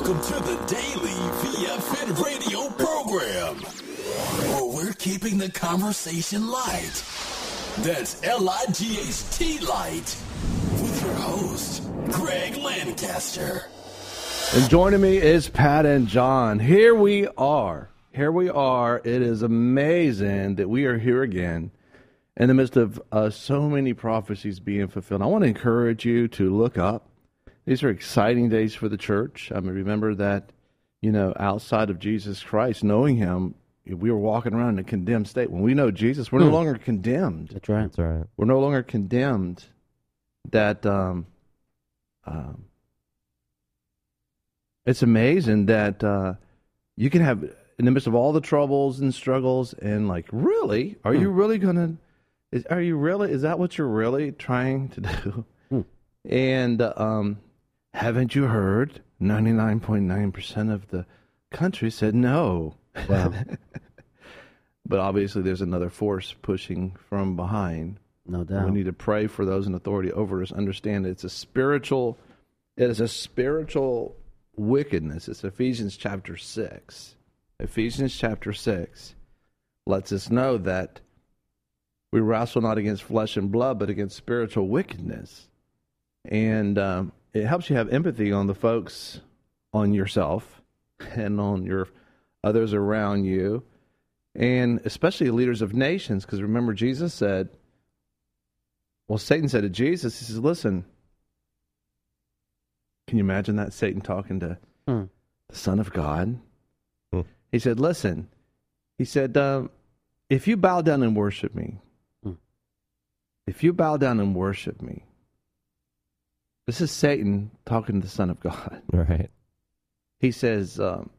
Welcome to the daily VFN radio program, where we're keeping the conversation light. That's L-I-G-H-T light, with your host, Greg Lancaster. And joining me is Pat and John. Here we are. It is amazing that we are here again in the midst of so many prophecies being fulfilled. I want to encourage you to look up. These are exciting days for the church. I mean, remember that, outside of Jesus Christ, knowing him, we were walking around in a condemned state. When we know Jesus, we're no longer condemned. That's right. That's right. We're no longer condemned. That it's amazing that you can have, in the midst of all the troubles and struggles, and really, are you really going to, is that what you're really trying to do? And haven't you heard 99.9% of the country said no? Wow. But obviously there's another force pushing from behind. No doubt. We need to pray for those in authority over us. Understand it is a spiritual wickedness. It's Ephesians chapter 6. Ephesians chapter 6 lets us know that we wrestle not against flesh and blood, but against spiritual wickedness. And it helps you have empathy on the folks, on yourself, and on your others around you, and especially leaders of nations, because remember Jesus said, Satan said to Jesus, he says, listen, can you imagine that, Satan talking to the Son of God? He said, listen, he said, if you bow down and worship me, this is Satan talking to the Son of God. Right. He says,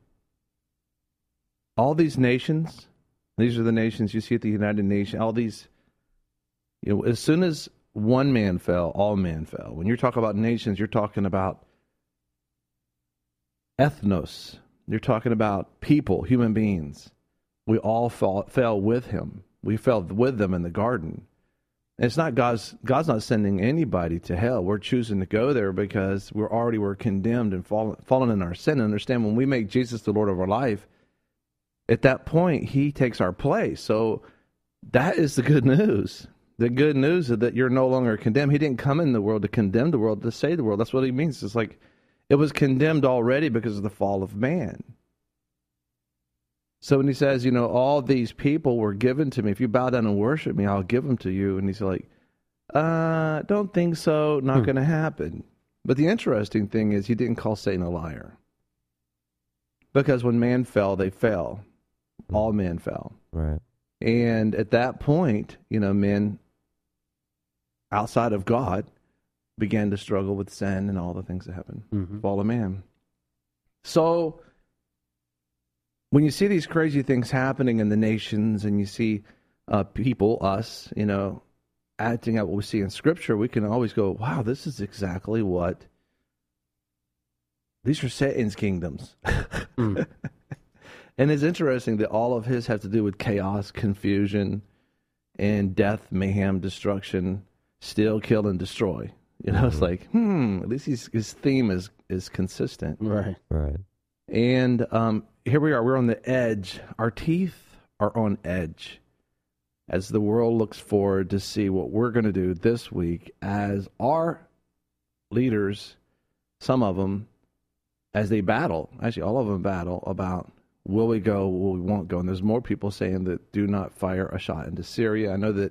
all these nations, these are the nations you see at the United Nations, all these, as soon as one man fell, all men fell. When you're talking about nations, you're talking about ethnos. You're talking about people, human beings. We all fell with him. We fell with them in the garden. And it's not God's not sending anybody to hell. We're choosing to go there because we're condemned and fallen in our sin. And understand, when we make Jesus the Lord of our life, at that point, he takes our place. So that is the good news. The good news is that you're no longer condemned. He didn't come in the world to condemn the world, to save the world. That's what he means. It's like it was condemned already because of the fall of man. So when he says, all these people were given to me, if you bow down and worship me, I'll give them to you. And he's like, don't think so, not going to happen. But the interesting thing is he didn't call Satan a liar. Because when man fell, they fell. All men fell. Right. And at that point, men outside of God began to struggle with sin and all the things that happen. Fall of man. So when you see these crazy things happening in the nations, and you see people, us, acting out what we see in Scripture, we can always go, wow, this is exactly what, these are Satan's kingdoms. And it's interesting that all of his have to do with chaos, confusion, and death, mayhem, destruction, steal, kill, and destroy. It's like, at least his theme is consistent. Right. And here we are. We're on the edge. Our teeth are on edge as the world looks forward to see what we're going to do this week as our leaders, some of them, as they battle, actually all of them battle about will we go, will we won't go. And there's more people saying that do not fire a shot into Syria. I know that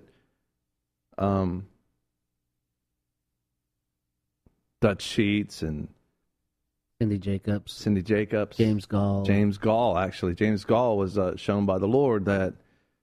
Dutch Sheets and Cindy Jacobs, James Gall, actually. James Gall was shown by the Lord that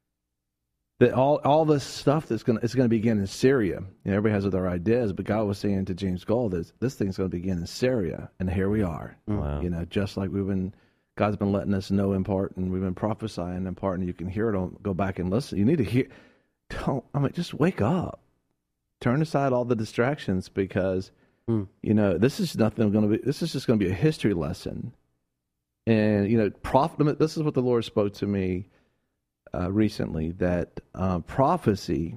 all this stuff it's going to begin in Syria. Everybody has their ideas, but God was saying to James Gall that this thing's going to begin in Syria, and here we are. Wow. Just like God's been letting us know in part, and we've been prophesying in part, and you can hear it. Go back and listen. You need to hear. Just wake up. Turn aside all the distractions, because this is nothing going to be. This is just going to be a history lesson. And this is what the Lord spoke to me recently, that prophecy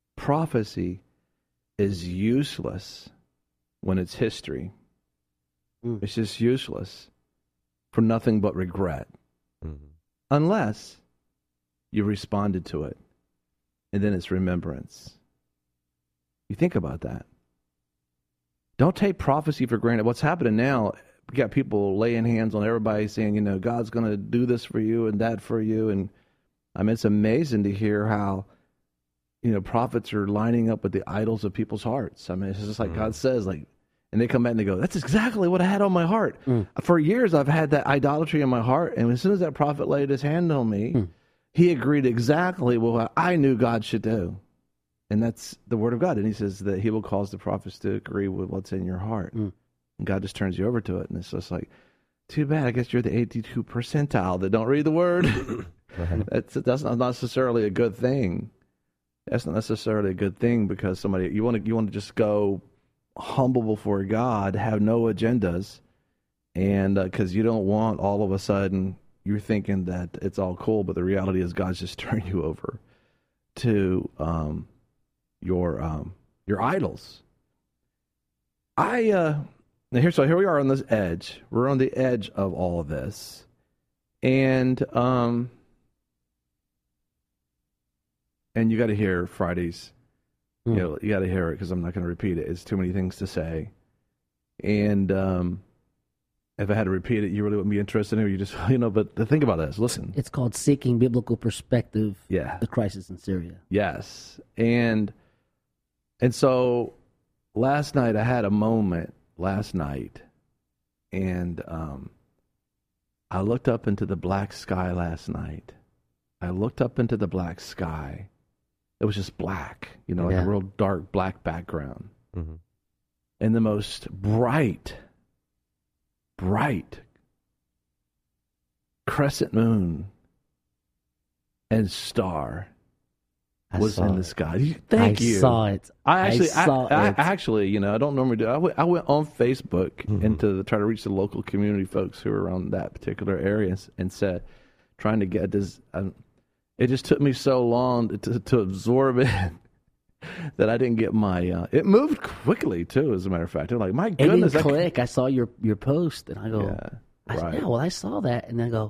is useless when it's history. It's just useless for nothing but regret. Mm-hmm. Unless you responded to it, and then it's remembrance. You think about that. Don't take prophecy for granted. What's happening now, we got people laying hands on everybody saying, God's going to do this for you and that for you. And I mean, it's amazing to hear how, prophets are lining up with the idols of people's hearts. I mean, it's just like God says, and they come back and they go, that's exactly what I had on my heart. For years, I've had that idolatry in my heart. And as soon as that prophet laid his hand on me, he agreed exactly what I knew God should do. And that's the word of God. And he says that he will cause the prophets to agree with what's in your heart. And God just turns you over to it. And it's just like, too bad. I guess you're the 82 percentile that don't read the word. That's not necessarily a good thing. That's not necessarily a good thing because you want to just go humble before God, have no agendas, and because you don't want all of a sudden you're thinking that it's all cool, but the reality is God's just turned you over to your idols. Here we are on this edge. We're on the edge of all of this, and you got to hear Friday's. You got to hear it because I'm not going to repeat it. It's too many things to say, and if I had to repeat it, you really wouldn't be interested in it. You just, But think about this. Listen, it's called Seeking Biblical Perspective. Yeah, the crisis in Syria. Yes, and so last night I had a moment. And I looked up into the black sky last night. I looked up into the black sky. It was just black, like a real dark black background. Mm-hmm. And the most bright crescent moon and star was in the sky. Thank you. I saw it. I actually, I don't normally do. I went on Facebook and to try to reach the local community folks who are around that particular area and said, trying to get this. It just took me so long to absorb it that I didn't get my. It moved quickly too. As a matter of fact, I'm like, my goodness! It didn't click. I saw your post, and I go, I saw that, and I go,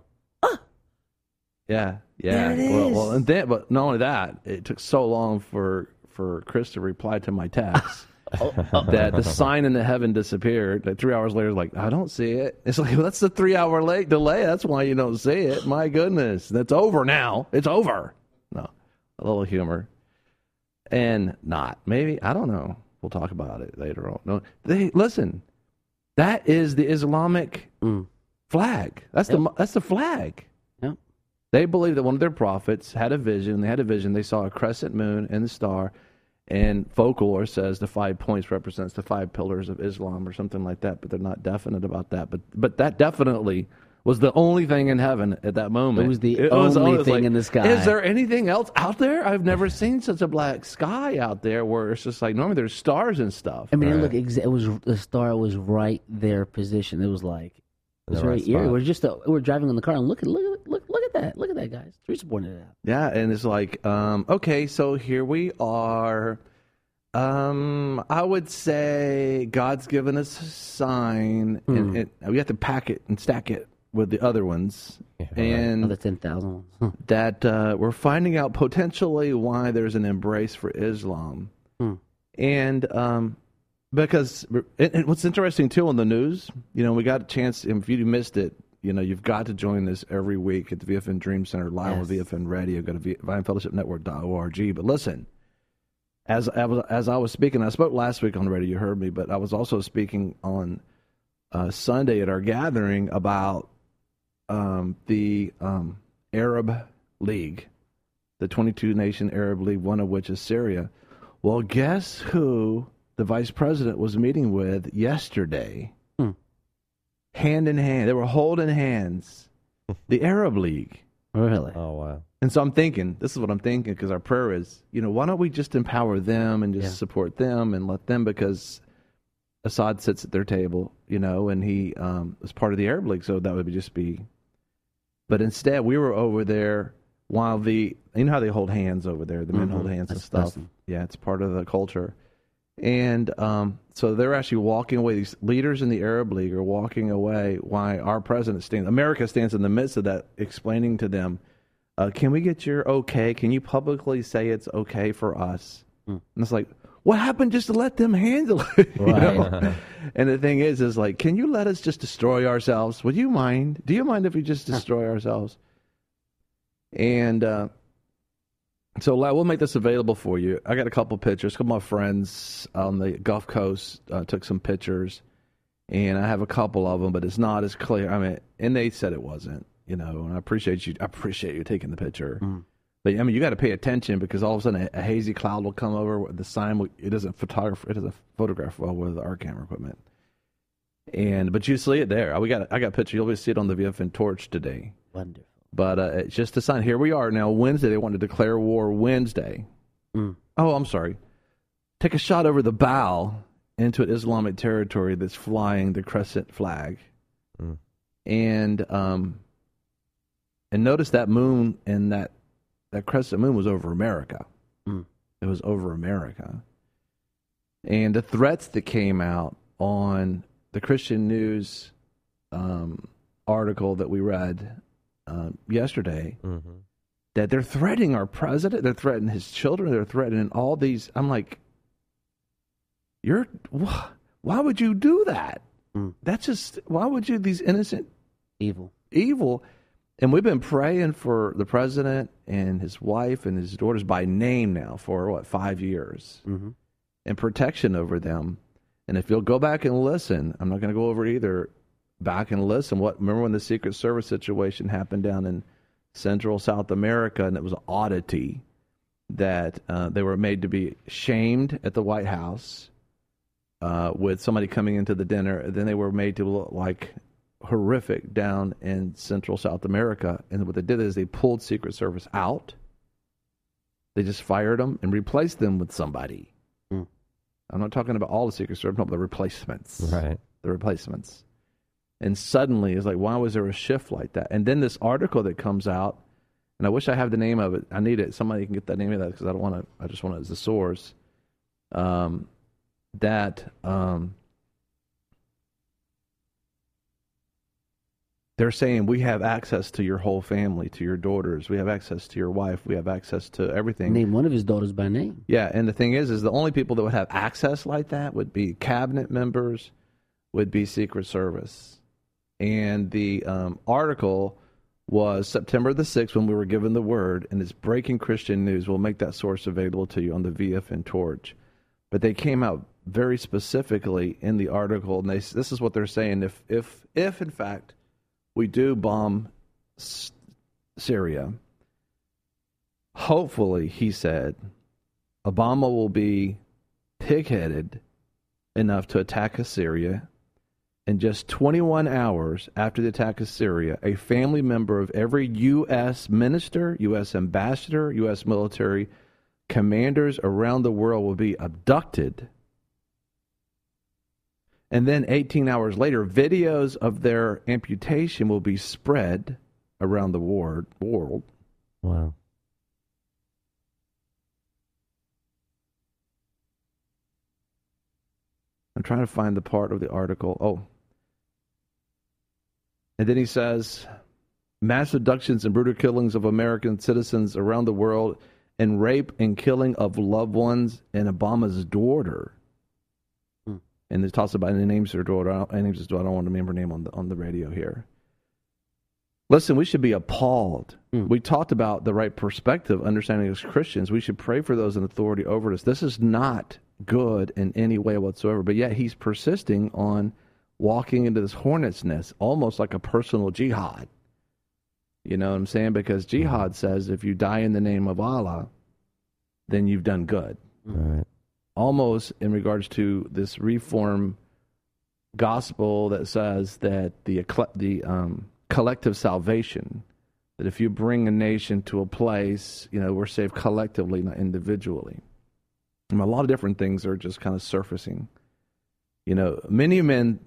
Yeah. There it is. Well, but not only that, it took so long for Chris to reply to my text that the sign in the heaven disappeared. Like 3 hours later, I don't see it. It's like, well, that's the 3 hour late delay. That's why you don't see it. My goodness, that's over now. It's over. No, a little humor, and not maybe I don't know. We'll talk about it later on. No, listen. That is the Islamic flag. That's the flag. Yep. They believe that one of their prophets had a vision. They had a vision. They saw a crescent moon and the star, and folklore says the 5 points represents the 5 pillars of Islam or something like that. But they're not definite about that. But that definitely was the only thing in heaven at that moment. It was the only thing in the sky. Is there anything else out there? I've never seen such a black sky out there where it's just like normally there's stars and stuff. I mean, look, it was the star was right there positioned. It was like it was very eerie. We're driving in the car and look at that. Look at that, guys. Teresa pointed it out. Yeah, and it's like, okay, so here we are. I would say God's given us a sign, and we have to pack it and stack it with the other ones, and the 10,000 ones. That we're finding out potentially why there's an embrace for Islam, and because and what's interesting too on the news, we got a chance. If you missed it, you've got to join us every week at the VFN Dream Center live with VFN Radio. Go to VFNFellowshipNetwork.org. But listen, as I was speaking, I spoke last week on the radio. You heard me, but I was also speaking on Sunday at our gathering about the Arab League, the 22-nation Arab League, one of which is Syria. Well, guess who the vice president was meeting with yesterday? Hand in hand. They were holding hands. The Arab League. Really? Oh, wow. And so I'm thinking, this is what I'm thinking, because our prayer is, why don't we just empower them and just support them and let them, because Assad sits at their table, and he is part of the Arab League, so that would just be. But instead, we were over there while how they hold hands over there, the men hold hands and stuff. Awesome. Yeah, it's part of the culture. And so they're actually walking away. These leaders in the Arab League are walking away while our president America stands in the midst of that, explaining to them, can we get your okay? Can you publicly say it's okay for us? And it's like, what happened just to let them handle it? Right. And the thing is like, can you let us just destroy ourselves? Would you mind? Do you mind if we just destroy ourselves? And so we'll make this available for you. I got a couple pictures. A couple of my friends on the Gulf Coast took some pictures, and I have a couple of them, but it's not as clear. I mean, and they said it wasn't, and I appreciate you. I appreciate you taking the picture. But I mean, you got to pay attention because all of a sudden a hazy cloud will come over. The sign it doesn't photograph well with our camera equipment. But you see it there. I got a picture. You'll be see it on the VFN Torch today. Wonderful. But it's just a sign. Here we are now. Wednesday, they want to declare war Wednesday. Oh, I'm sorry. Take a shot over the bow into an Islamic territory that's flying the crescent flag. And notice that moon and that crescent moon was over America. It was over America. And the threats that came out on the Christian News article that we read yesterday, that they're threatening our president, they're threatening his children, they're threatening all these. I'm like, why would you do that? That's just, why would you, these innocent evil. And we've been praying for the president and his wife and his daughters by name now for 5 years, and protection over them. And if you'll go back and listen, I'm not going to go over it either. Back and listen. Remember when the Secret Service situation happened down in Central South America, and it was an oddity that they were made to be shamed at the White House with somebody coming into the dinner. And then they were made to look like horrific down in Central South America. And what they did is they pulled Secret Service out. They just fired them and replaced them with somebody. I'm not talking about all the Secret Service, but the replacements. Right. The replacements. And suddenly it's like, why was there a shift like that? And then this article that comes out, and I wish I have the name of it. I need it. Somebody can get the name of that because I don't want to. I just want it as the source. They're saying we have access to your whole family, to your daughters. We have access to your wife. We have access to everything. Name one of his daughters by name. Yeah, and the thing is the only people that would have access like that would be cabinet members, would be Secret Service. And the article was September the 6th when we were given the word, and it's breaking Christian news. We'll make that source available to you on the VFN Torch. But they came out very specifically in the article, and this is what they're saying. If in fact we do bomb Syria, hopefully, he said, Obama will be pig-headed enough to attack Syria. And just 21 hours after the attack of Syria, a family member of every U.S. minister, U.S. ambassador, U.S. military commanders around the world will be abducted. And then 18 hours later, videos of their amputation will be spread around the world. Wow. I'm trying to find the part of the article. Oh. And then he says, mass abductions and brutal killings of American citizens around the world, and rape and killing of loved ones and Obama's daughter. And it talks about the names of her daughter. I don't want to remember her name on the radio here. Listen, we should be appalled. We talked about the right perspective, understanding as Christians. We should pray for those in authority over us. This is not good in any way whatsoever. But yet he's persisting on walking into this hornet's nest, almost like a personal jihad. You know what I'm saying? Because jihad says if you die in the name of Allah, then you've done good. Right. Almost in regards to this reform gospel that says that the collective salvation, that if you bring a nation to a place, we're saved collectively, not individually. And a lot of different things are just kind of surfacing. Many men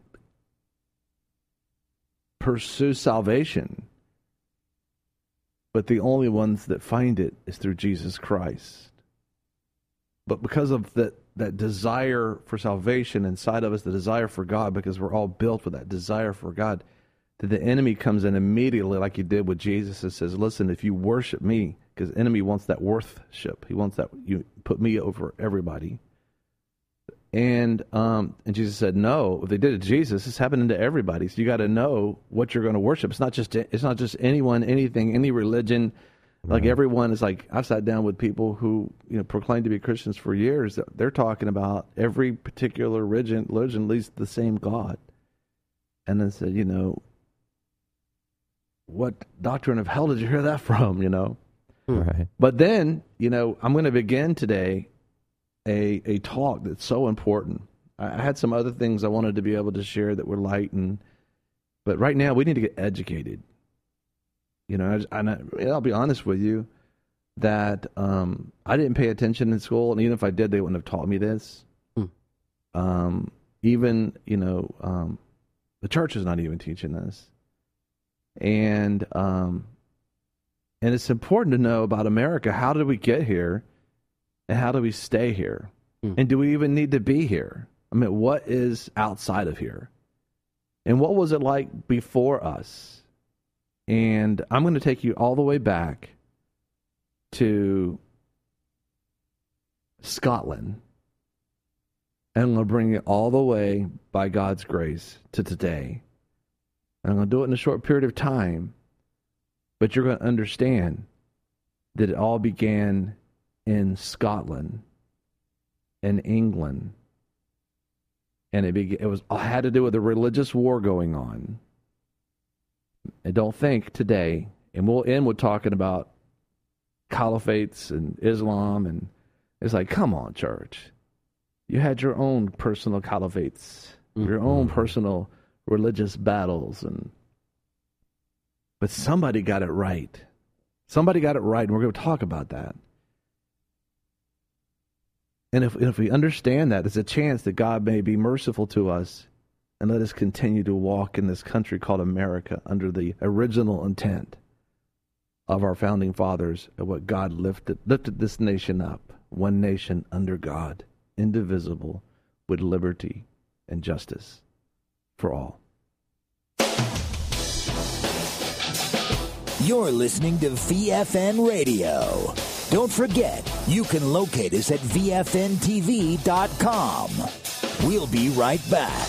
pursue salvation, but the only ones that find it is through Jesus Christ. But because of the that desire for salvation inside of us, the desire for God, because we're all built with that desire for God, that the enemy comes in immediately like he did with Jesus and says, listen, if you worship me, because the enemy wants that worship. He wants that you put me over everybody. And Jesus said, no, if they did it to Jesus, it's happening to everybody. So you got to know what you're going to worship. It's not just anyone, anything, any religion. Like everyone is like, I've sat down with people who, proclaim to be Christians for years. They're talking about every particular religion leads to the same God. And then said, what doctrine of hell did you hear that from, Right. But then, I'm going to begin today a talk that's so important. I had some other things I wanted to be able to share that were light, but right now we need to get educated. I'll be honest with you that I didn't pay attention in school, and even if I did, they wouldn't have taught me this. Even, the church is not even teaching this. And it's important to know about America. How did we get here? And how do we stay here? And do we even need to be here? I mean, what is outside of here? And what was it like before us? And I'm going to take you all the way back to Scotland. And I'm going to bring it all the way, by God's grace, to today. And I'm going to do it in a short period of time. But you're going to understand that it all began in Scotland and England. And it had to do with a religious war going on. And don't think today, and we'll end with talking about caliphates and Islam, and it's like, come on, church. You had your own personal caliphates, your own personal religious battles, but somebody got it right. Somebody got it right, and we're going to talk about that. And if we understand that, there's a chance that God may be merciful to us and let us continue to walk in this country called America under the original intent of our founding fathers and what God lifted this nation up, one nation under God, indivisible, with liberty and justice for all. You're listening to VFN Radio. Don't forget, you can locate us at VFNTV.com. We'll be right back.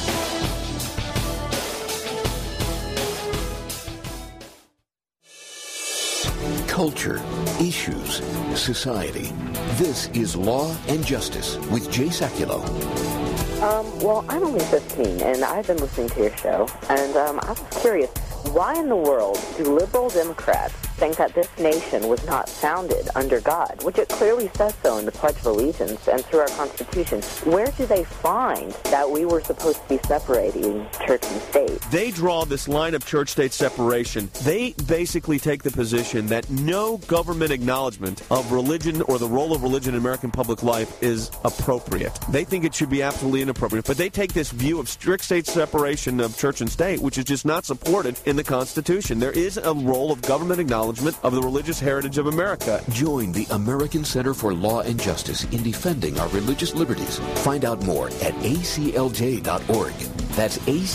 Culture, issues, society. This is Law and Justice with Jay Sekulow. Well, I'm only 15, and I've been listening to your show, and I was curious, why in the world do liberal Democrats think that this nation was not founded under God, which it clearly says so in the Pledge of Allegiance and through our Constitution? Where do they find that we were supposed to be separating church and state? They draw this line of church-state separation. They basically take the position that no government acknowledgement of religion or the role of religion in American public life is appropriate. They think it should be absolutely inappropriate, but they take this view of strict state separation of church and state, which is just not supported in the Constitution. There is a role of government acknowledgement of the religious heritage of America. Join the American Center for Law and Justice in defending our religious liberties. Find out more at aclj.org. That's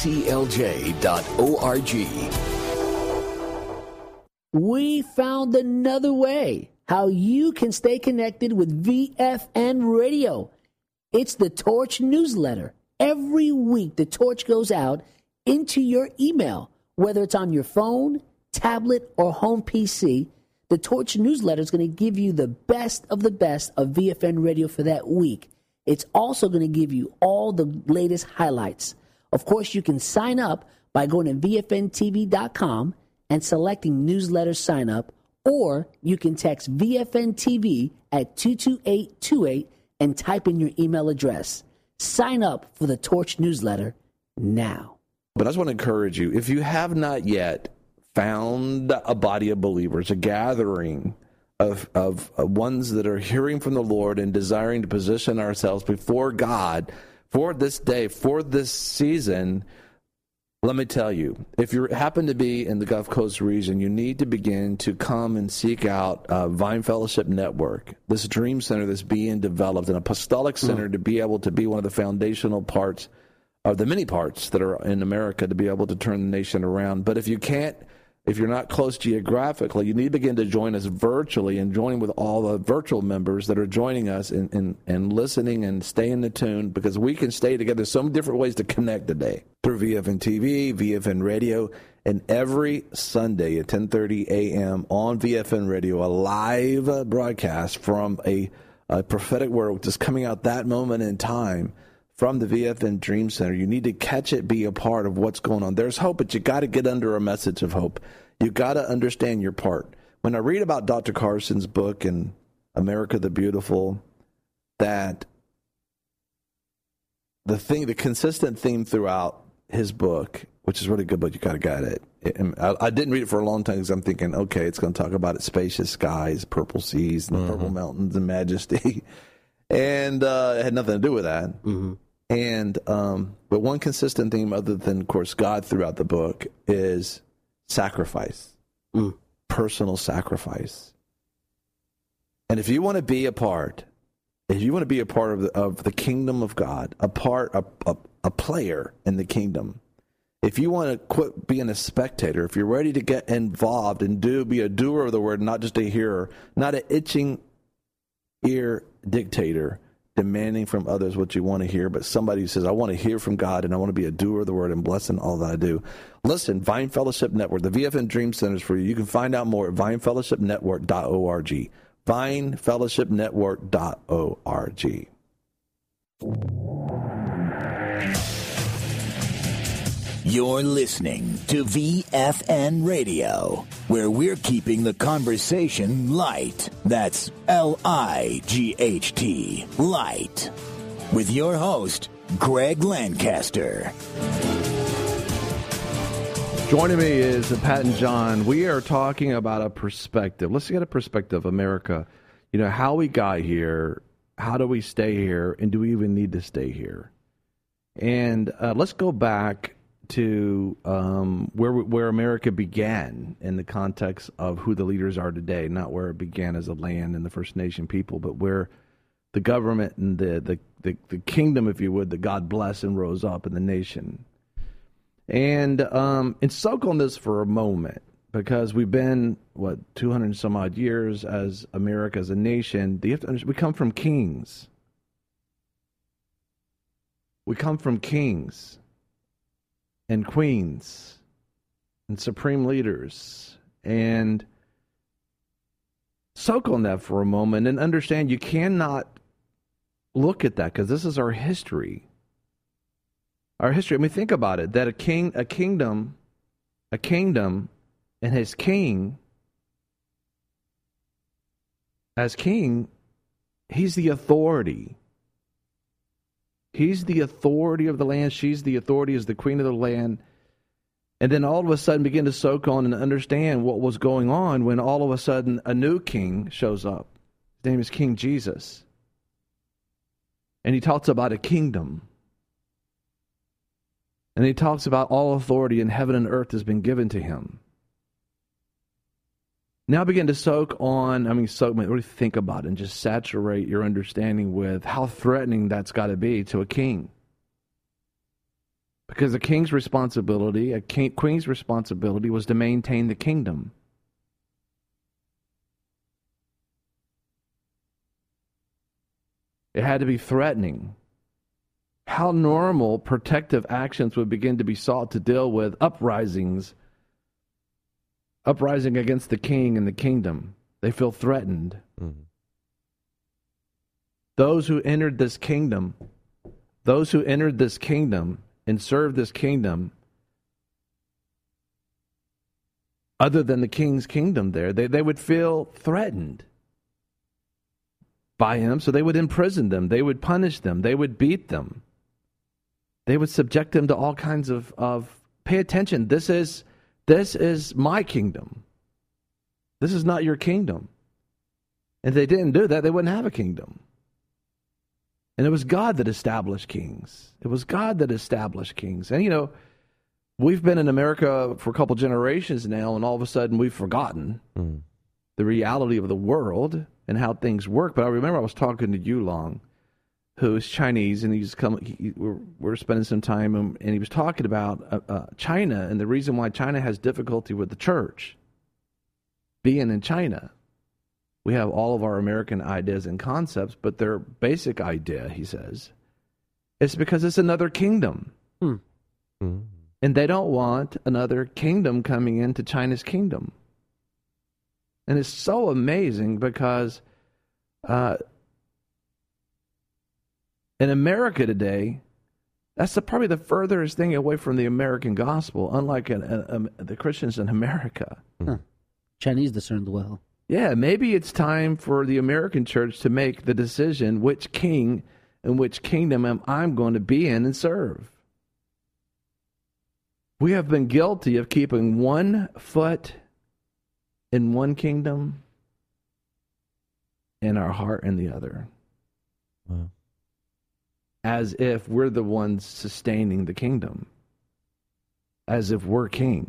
aclj.org. We found another way how you can stay connected with VFN Radio. It's the Torch newsletter. Every week, the Torch goes out into your email, whether it's on your phone, tablet, or home PC. The Torch newsletter is going to give you the best of VFN Radio for that week. It's also going to give you all the latest highlights. Of course, you can sign up by going to VFNTV.com and selecting newsletter sign up, or you can text VFN-TV at 22828 and type in your email address. Sign up for the Torch newsletter now. But I just want to encourage you, if you have not yet found a body of believers, a gathering of ones that are hearing from the Lord and desiring to position ourselves before God for this day, for this season, Let me tell you, if you happen to be in the Gulf Coast region, you need to begin to come and seek out Vine Fellowship Network, this dream center that's being developed, an apostolic center to be able to be one of the foundational parts of the many parts that are in America to be able to turn the nation around. But if you can't, if you're not close geographically, you need to begin to join us virtually and join with all the virtual members that are joining us and listening and staying the tune, because we can stay together. There's so many different ways to connect today through VFN TV, VFN Radio, and every Sunday at 10:30 a.m. on VFN Radio, a live broadcast from a prophetic word just coming out that moment in time from the VFN Dream Center. You need to catch it, be a part of what's going on. There's hope, but you got to get under a message of hope. You got to understand your part. When I read about Dr. Carson's book in America the Beautiful, that the consistent theme throughout his book, which is really good, but you got to get it. I didn't read it for a long time because I'm thinking, okay, it's going to talk about its spacious skies, purple seas, and purple mountains and majesty. And it had nothing to do with that. Mm-hmm. And but one consistent theme, other than, of course, God throughout the book, is sacrifice, personal sacrifice. And if you want to be a part, of the kingdom of God, a player in the kingdom, if you want to quit being a spectator, if you're ready to get involved and be a doer of the word, not just a hearer, not an itching ear dictator demanding from others what you want to hear, but somebody who says, I want to hear from God and I want to be a doer of the word and blessing all that I do. Listen, Vine Fellowship Network, the VFN Dream Center is for you. You can find out more at vinefellowshipnetwork.org. vinefellowshipnetwork.org. You're listening to VFN Radio, where we're keeping the conversation light. That's L-I-G-H-T, light. With your host, Greg Lancaster. Joining me is Pat and John. We are talking about a perspective. Let's get a perspective of America. You know, how we got here, how do we stay here, and do we even need to stay here? And let's go back to where America began in the context of who the leaders are today, not where it began as a land and the First Nation people, but where the government and the kingdom, if you would, that God blessed and rose up in the nation. And soak on this for a moment, because we've been, 200 and some odd years as America, as a nation. You have to understand, we come from kings. We come from kings and queens and supreme leaders. And soak on that for a moment and understand you cannot look at that, because this is our history. Our history. I mean, think about it, that a kingdom, and his king, as king, he's the authority. He's the authority of the land. She's the authority as the queen of the land. And then all of a sudden begin to soak on and understand what was going on when all of a sudden a new king shows up. His name is King Jesus. And he talks about a kingdom. And he talks about all authority in heaven and earth has been given to him. Now begin to really think about it and just saturate your understanding with how threatening that's got to be to a king. Because a king's responsibility, queen's responsibility was to maintain the kingdom. It had to be threatening. How normal protective actions would begin to be sought to deal with uprising against the king and the kingdom. They feel threatened. Mm-hmm. Those who entered this kingdom and served this kingdom, other than the king's kingdom there, they would feel threatened by him, so they would imprison them, they would punish them, they would beat them. They would subject them to all kinds of pay attention, this is my kingdom. This is not your kingdom. And if they didn't do that, they wouldn't have a kingdom. And it was God that established kings. It was God that established kings. And, we've been in America for a couple generations now, and all of a sudden we've forgotten the reality of the world and how things work. But I remember I was talking to Yulong, who is Chinese, and we're spending some time, and he was talking about China and the reason why China has difficulty with the church. Being in China, we have all of our American ideas and concepts, but their basic idea, he says, is because it's another kingdom. And they don't want another kingdom coming into China's kingdom. And it's so amazing because in America today, that's probably the furthest thing away from the American gospel, unlike the Christians in America. Chinese discern well. Yeah, maybe it's time for the American church to make the decision which king and which kingdom am I going to be in and serve. We have been guilty of keeping one foot in one kingdom and our heart in the other. Wow. As if we're the ones sustaining the kingdom. As if we're king.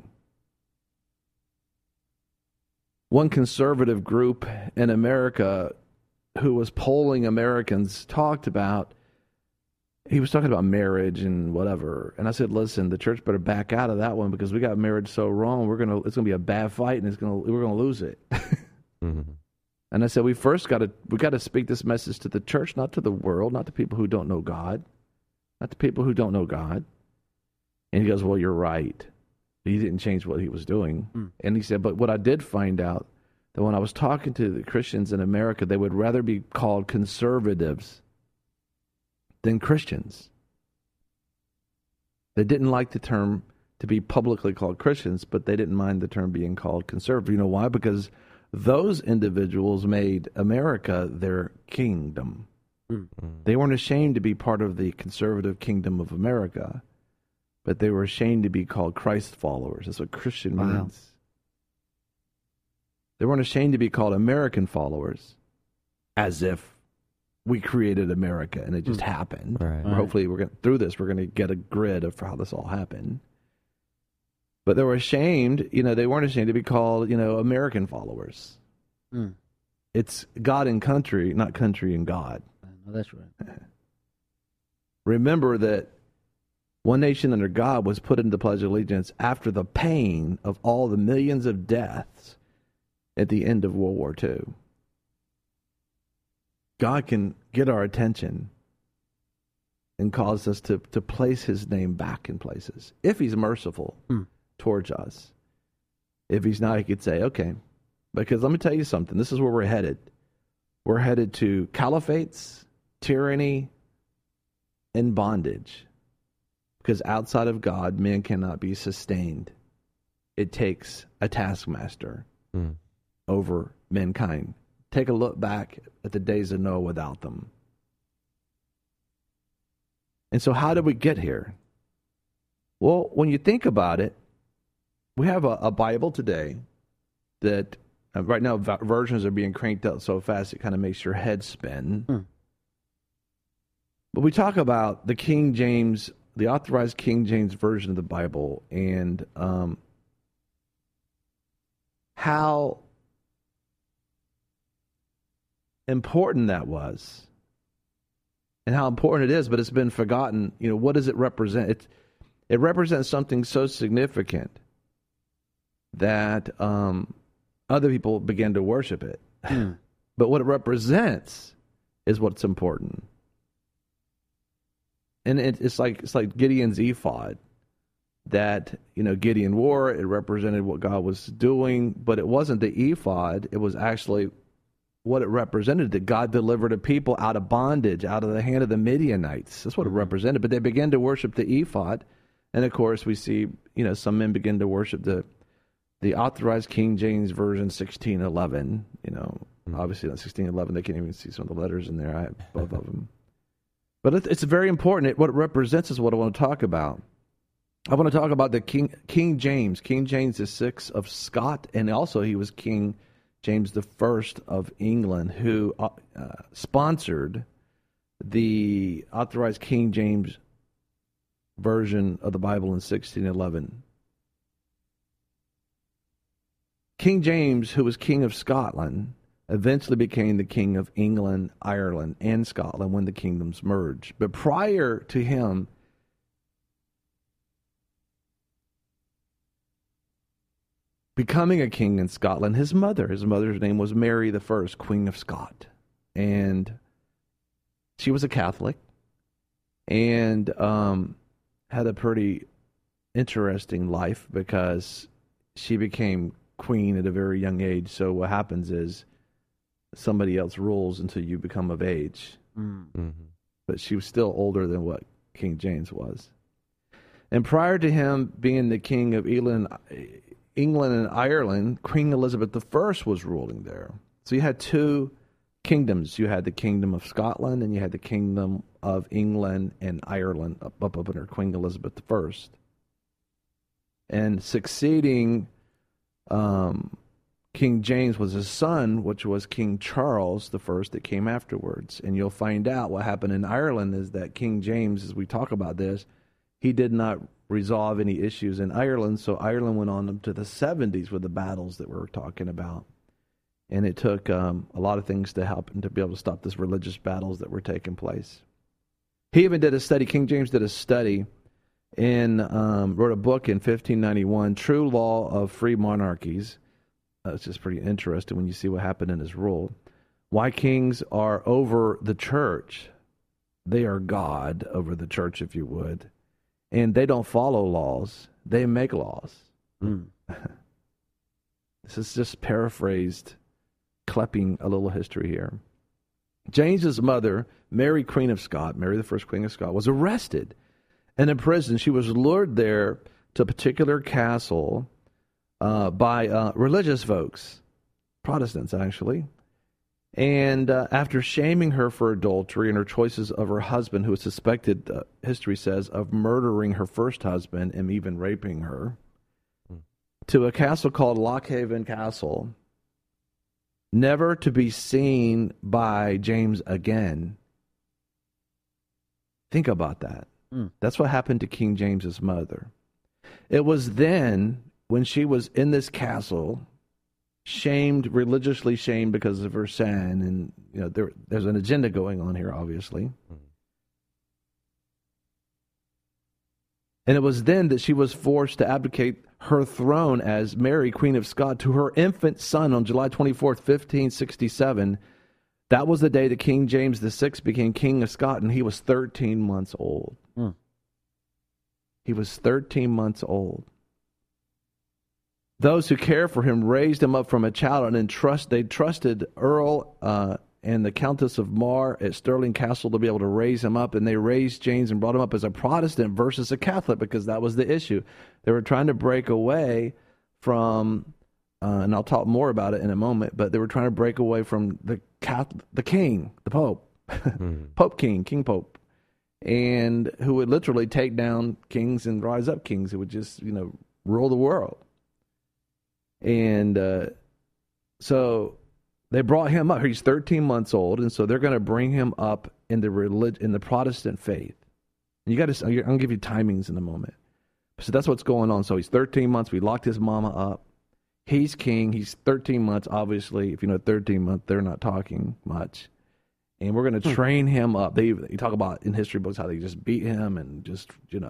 One conservative group in America who was polling Americans talked about, he was talking about marriage and whatever. And I said, listen, the church better back out of that one because we got marriage so wrong. It's going to be a bad fight and we're going to lose it. And I said, we got to speak this message to the church, not to the world, not to people who don't know God, not to people who don't know God. And he goes, well, you're right. He didn't change what he was doing. And he said, but what I did find out, that when I was talking to the Christians in America, they would rather be called conservatives than Christians. They didn't like the term to be publicly called Christians, but they didn't mind the term being called conservative. You know why? Because those individuals made America their kingdom. They weren't ashamed to be part of the conservative kingdom of America, but they were ashamed to be called Christ followers. That's what Christian means. They weren't ashamed to be called American followers, as if we created America and it just happened. Hopefully, through this, we're going to get a grid of how this all happened. But they were ashamed, they weren't ashamed to be called, American followers. It's God and country, not country and God. Oh, that's right. Remember that one nation under God was put into the Pledge of Allegiance after the pain of all the millions of deaths at the end of World War II. God can get our attention and cause us to place his name back in places. If he's merciful towards us. If he's not, he could say, okay. Because let me tell you something. This is where we're headed. We're headed to caliphates, tyranny, and bondage. Because outside of God, man cannot be sustained. It takes a taskmaster over mankind. Take a look back at the days of Noah without them. And so how did we get here? Well, when you think about it, we have a Bible today that right now versions are being cranked up so fast it kind of makes your head spin. But we talk about the King James, the authorized King James version of the Bible, and how important that was and how important it is, but it's been forgotten. What does it represent? It represents something so significant that other people began to worship it. But what it represents is what's important. And it's like Gideon's ephod that, Gideon wore. It represented what God was doing, but it wasn't the ephod. It was actually what it represented, that God delivered a people out of bondage, out of the hand of the Midianites. That's what it represented. But they began to worship the ephod. And of course, we see, some men begin to worship the authorized King James Version 1611. Obviously not 1611. They can't even see some of the letters in there. I have both of them. But it's very important. What it represents is what I want to talk about. I want to talk about the King James. King James the Sixth of Scott, and also he was King James the First of England, who sponsored the authorized King James version of the Bible in 1611. King James, who was king of Scotland, eventually became the king of England, Ireland, and Scotland when the kingdoms merged. But prior to him becoming a king in Scotland, his mother's name was Mary I, Queen of Scott. And she was a Catholic and had a pretty interesting life because she became queen at a very young age. So what happens is somebody else rules until you become of age. Mm-hmm. But she was still older than what King James was. And prior to him being the king of England and Ireland, Queen Elizabeth I was ruling there. So you had two kingdoms. You had the kingdom of Scotland and you had the kingdom of England and Ireland up under Queen Elizabeth I. And succeeding King James was his son, which was King Charles I that came afterwards. And you'll find out what happened in Ireland is that King James, as we talk about this, he did not resolve any issues in Ireland, so Ireland went on up to the 70s with the battles that we're talking about. And it took a lot of things to help and to be able to stop these religious battles that were taking place. He even did a study, King James did a study wrote a book in 1591, True Law of Free Monarchies. It's just pretty interesting when you see what happened in his rule. Why kings are over the church. They are God over the church, if you would. And they don't follow laws. They make laws. Mm. This is just paraphrased, clipping a little history here. James's mother, Mary, Queen of Scott, Mary the First Queen of Scott, was arrested and in prison. She was lured there to a particular castle by religious folks, Protestants actually. And after shaming her for adultery and her choices of her husband, who was suspected, history says, of murdering her first husband and even raping her, to a castle called Lochhaven Castle, never to be seen by James again. Think about that. That's what happened to King James's mother. It was then, when she was in this castle, religiously shamed because of her sin, and there's an agenda going on here, obviously. And it was then that she was forced to abdicate her throne as Mary, Queen of Scott, to her infant son on July 24th, 1567. That was the day that King James VI became King of Scott, and he was 13 months old. He was 13 months old. Those who cared for him raised him up from a child, and they trusted Earl and the Countess of Mar at Stirling Castle to be able to raise him up, and they raised James and brought him up as a Protestant versus a Catholic, because that was the issue. They were trying to break away from, and I'll talk more about it in a moment, but they were trying to break away from the king, the Pope, Pope King, King Pope, and who would literally take down kings and rise up kings who would just, rule the world. And so they brought him up. He's 13 months old, and so they're going to bring him up in the Protestant faith. And I'm going to give you timings in a moment. So that's what's going on. So he's 13 months. We locked his mama up. He's king. He's 13 months. Obviously, if you know 13 months, they're not talking much. And we're going to train him up. You talk about in history books how they just beat him and just,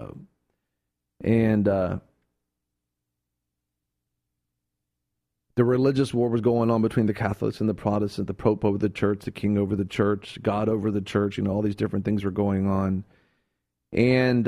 and the religious war was going on between the Catholics and the Protestants, the Pope over the church, the king over the church, God over the church, all these different things were going on. And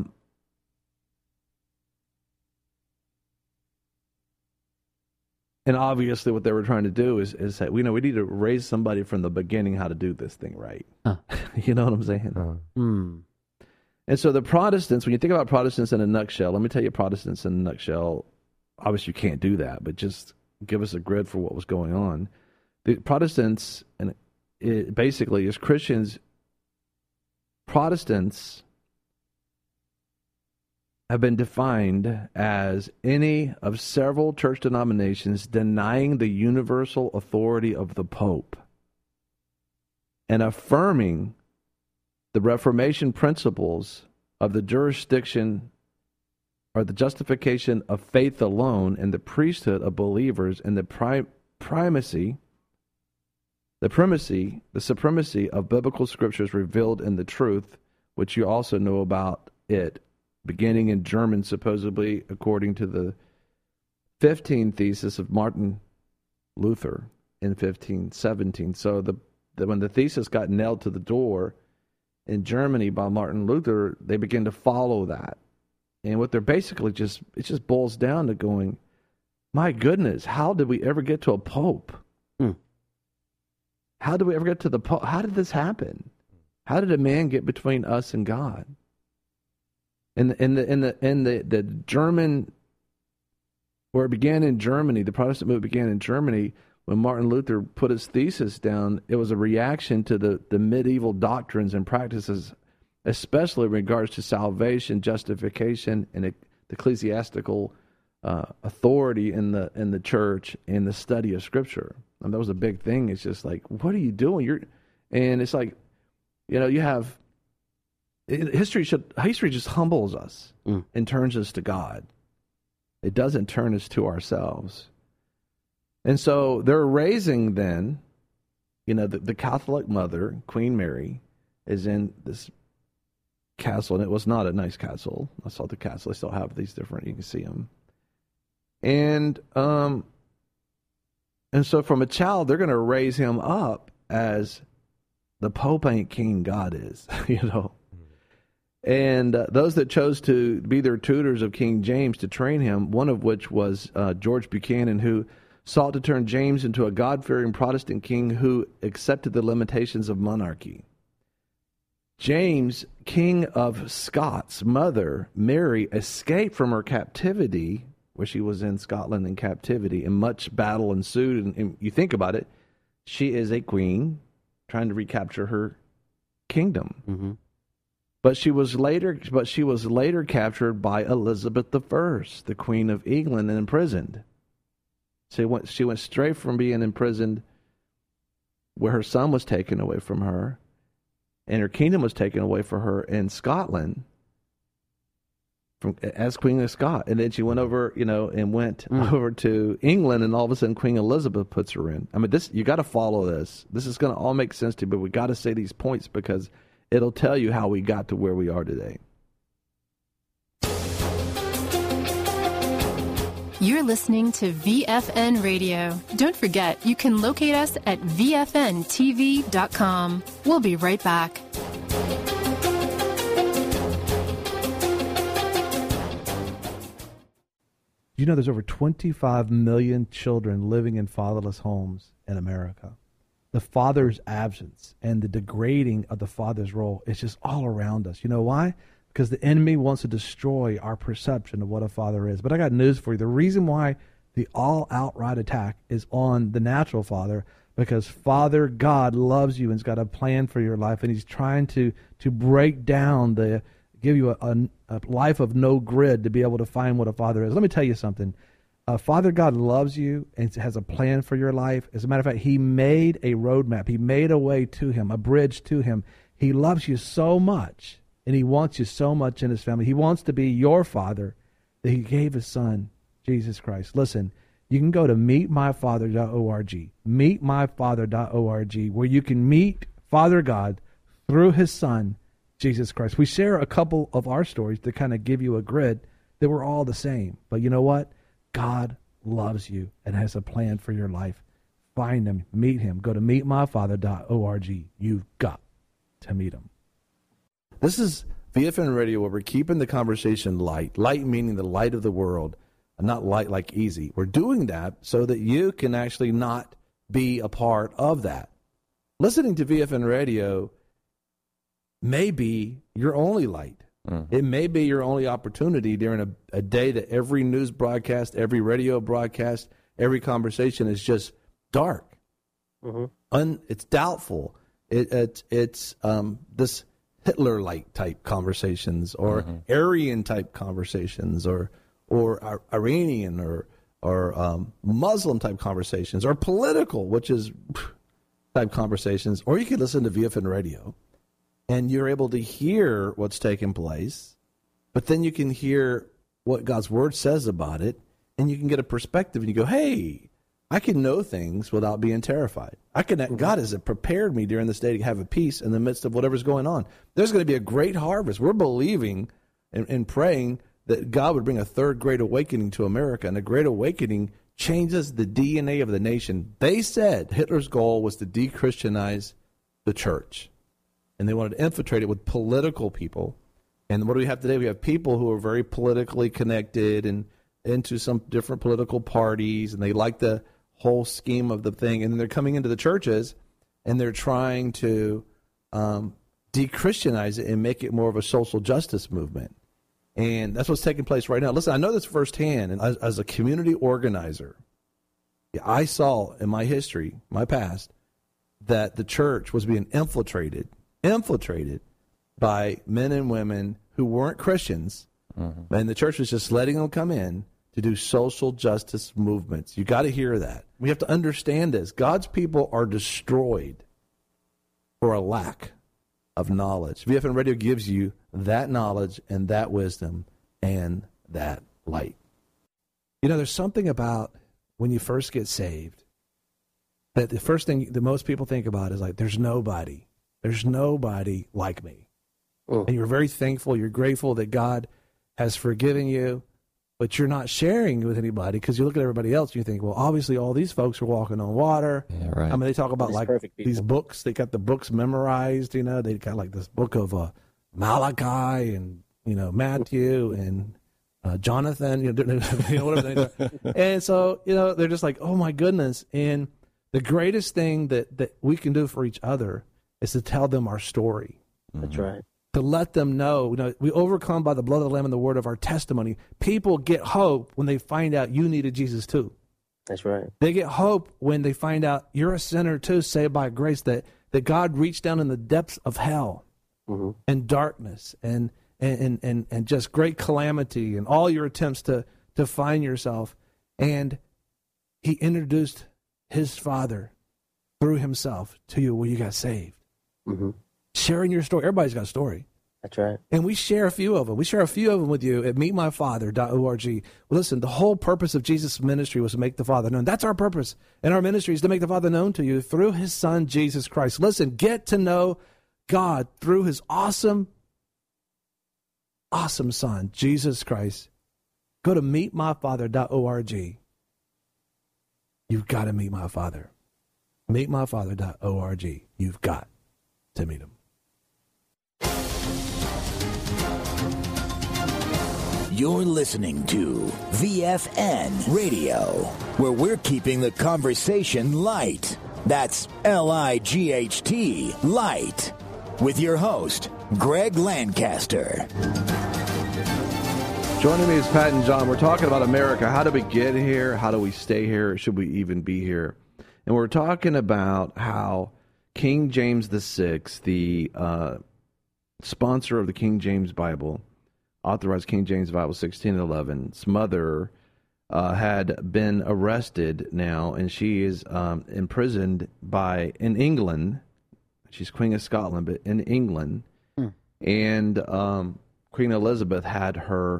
obviously what they were trying to do is say, we need to raise somebody from the beginning how to do this thing right. You know what I'm saying? And so the Protestants, when you think about Protestants in a nutshell, let me tell you Protestants in a nutshell. Obviously you can't do that, but just give us a grid for what was going on. The Protestants, and it basically as Christians, Protestants have been defined as any of several church denominations denying the universal authority of the Pope and affirming the Reformation principles of the jurisdiction or the justification of faith alone and the priesthood of believers and the supremacy of biblical scriptures revealed in the truth, which you also know about it, beginning in German, supposedly according to the 15 thesis of Martin Luther in 1517. So when the thesis got nailed to the door in Germany by Martin Luther, they began to follow that. And what they're basically it just boils down to going, my goodness, how did we ever get to a pope? How did we ever get to the pope? How did this happen? How did a man get between us and God? In the German, where it began in Germany, the Protestant movement began in Germany. When Martin Luther put his thesis down, it was a reaction to the medieval doctrines and practices, especially in regards to salvation, justification, and the ecclesiastical authority in the church and the study of Scripture. And that was a big thing. It's just like, what are you doing? And it's like, you have history just humbles us and turns us to God. It doesn't turn us to ourselves. And so they're raising then, the Catholic mother, Queen Mary, is in this castle, and it was not a nice castle. I saw the castle. They still have these different, you can see them. And so from a child, they're going to raise him up as the Pope ain't king, God is, And those that chose to be their tutors of King James to train him, one of which was George Buchanan, who sought to turn James into a God-fearing Protestant king who accepted the limitations of monarchy. James, King of Scots' mother, Mary, escaped from her captivity, where she was in Scotland in captivity, and much battle ensued. And you think about it, she is a queen trying to recapture her kingdom. Mm-hmm. But she was later captured by Elizabeth I, the Queen of England, and imprisoned. She went straight from being imprisoned, where her son was taken away from her, and her kingdom was taken away from her in Scotland, as Queen of Scotland. And then she went over, and went over to England, and all of a sudden Queen Elizabeth puts her in. I mean, you got to follow this. This is going to all make sense to you, but we got to say these points because it'll tell you how we got to where we are today. You're listening to VFN Radio. Don't forget, you can locate us at VFNTV.com. We'll be right back. You know there's over 25 million children living in fatherless homes in America. The father's absence and the degrading of the father's role is just all around us. You know why? Because the enemy wants to destroy our perception of what a father is. But I got news for you. The reason why the all-outright attack is on the natural father, because Father God loves you and's got a plan for your life, and he's trying to break down give you a life of no grid to be able to find what a father is. Let me tell you something. Father God loves you and has a plan for your life. As a matter of fact, he made a roadmap. He made a way to him, a bridge to him. He loves you so much. And he wants you so much in his family. He wants to be your father that he gave his son, Jesus Christ. Listen, you can go to meetmyfather.org, meetmyfather.org, where you can meet Father God through his son, Jesus Christ. We share a couple of our stories to kind of give you a grid that we're all the same. But you know what? God loves you and has a plan for your life. Find him, meet him. Go to meetmyfather.org. You've got to meet him. This is VFN Radio, where we're keeping the conversation light. Light meaning the light of the world, and not light like easy. We're doing that so that you can actually not be a part of that. Listening to VFN Radio may be your only light. Mm-hmm. It may be your only opportunity during a day that every news broadcast, every radio broadcast, every conversation is just dark. Mm-hmm. It's doubtful. It's this Hitler-like type conversations, or Aryan-type conversations, or Iranian or Muslim-type conversations, or political, which is type conversations. Or you could listen to VFN Radio, and you're able to hear what's taking place, but then you can hear what God's word says about it, and you can get a perspective, and you go, hey, I can know things without being terrified. God has prepared me during this day to have a peace in the midst of whatever's going on. There's going to be a great harvest. We're believing and praying that God would bring a third great awakening to America, and a great awakening changes the DNA of the nation. They said Hitler's goal was to de-Christianize the church, and they wanted to infiltrate it with political people. And what do we have today? We have people who are very politically connected and into some different political parties, and they like the whole scheme of the thing. And then they're coming into the churches, and they're trying to de-Christianize it and make it more of a social justice movement. And that's what's taking place right now. Listen, I know this firsthand, and as a community organizer, I saw in my history, my past, that the church was being infiltrated by men and women who weren't Christians, and the church was just letting them come in to do social justice movements. You got to hear that. We have to understand this. God's people are destroyed for a lack of knowledge. VFN Radio gives you that knowledge and that wisdom and that light. You know, there's something about when you first get saved that the first thing that most people think about is like, there's nobody like me. And you're very thankful, you're grateful that God has forgiven you, but you're not sharing with anybody because you look at everybody else and you think, well, obviously all these folks are walking on water. Yeah, right. I mean, they talk about like these books. They got the books memorized, you know. They got like this book of Malachi and, you know, Matthew and Jonathan, you know, whatever they are. And so, you know, they're just like, oh, my goodness. And the greatest thing that we can do for each other is to tell them our story. That's right. To let them know, you know, we overcome by the blood of the Lamb and the word of our testimony. People get hope when they find out you needed Jesus too. That's right. They get hope when they find out you're a sinner too, saved by grace, that God reached down in the depths of hell and darkness and just great calamity and all your attempts to find yourself. And he introduced his Father through himself to you where you got saved. Sharing your story. Everybody's got a story. That's right. And we share a few of them. We share a few of them with you at meetmyfather.org. Listen, the whole purpose of Jesus' ministry was to make the Father known. That's our purpose. And our ministry is to make the Father known to you through his Son, Jesus Christ. Listen, get to know God through his awesome Son, Jesus Christ. Go to meetmyfather.org. You've got to meet my Father. Meetmyfather.org. You've got to meet him. You're listening to VFN Radio, where we're keeping the conversation light. That's L-I-G-H-T, light. With your host, Greg Lancaster. Joining me is Pat and John. We're talking about America. How do we get here? How do we stay here? Should we even be here? And we're talking about how King James VI, the sponsor of the King James Bible, authorized King James Bible 1611's mother had been arrested now, and she is imprisoned in England. She's Queen of Scotland, but in England. And Queen Elizabeth had her